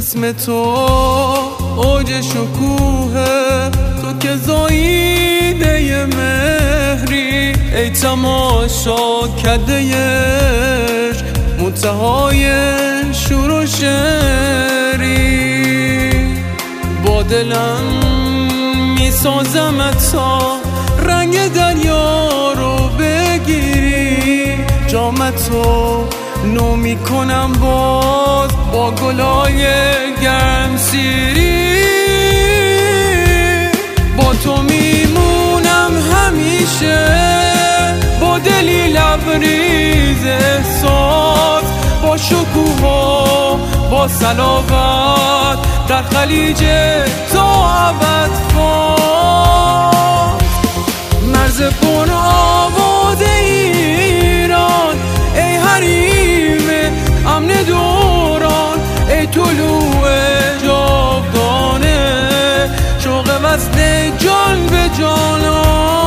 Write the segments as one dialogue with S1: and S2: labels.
S1: اسم تو اوج شکوه، تو که زاییده مهری، ای تماشا کدهش منتهای شور و شعری. با دلم میسازم تا رنگ دریا رو بگیری، جامتو نو میکنم باز با گلای گرمسیری. با تو میمونم همیشه، با دلی لبریز احساس، با شکوه و با صلابت در خلیج تا ابد فاز. مرز پر آواز ایران، ای حریم امن دوران، ای طلوع جاودانه، شوق وصل جان به جانان.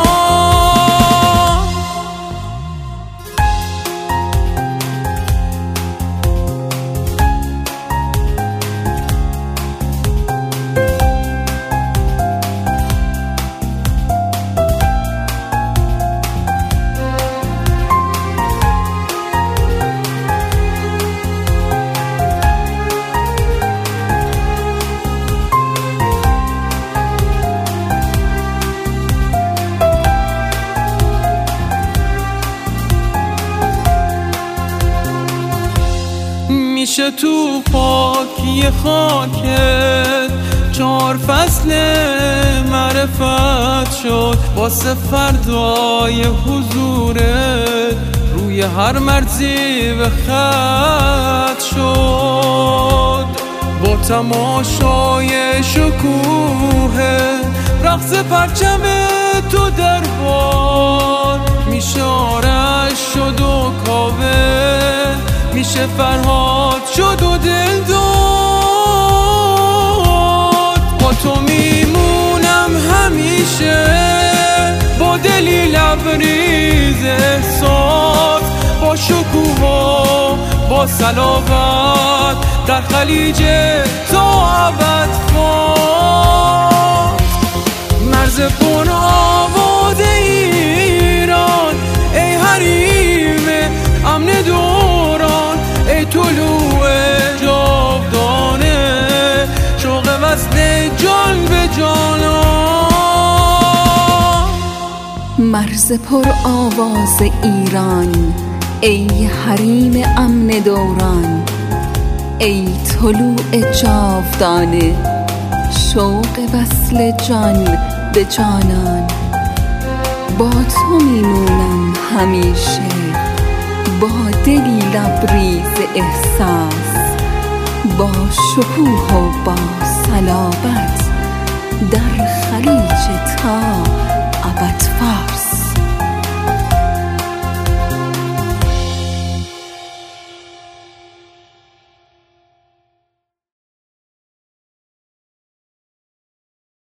S1: میشه تو پاکی خاکت 4 فصل معرفت شد، واسه فردای حضورت روی هر مرزی و خط شد. با تماشای شکوه رقص پرچم تو در باد، میشه آرش شد و کاوه، میشه فرهاد شد و دل داد. با تو میمونم همیشه، با دلی لبریز احساس، با شکوه و با صلابت در خلیج تا ابد فاز. مرز پر آواز ایران، ای حریم امن دوران، ای طلوع جاودانه، شوق وصل جان به جانان.
S2: مرز پر آواز ایران، ای حریم امن دوران، ای طلوع جاودانه، شوق وصل جان به جانان. با تو میمونم همیشه، با دلی لبریز احساس، با شکوه و با صلابت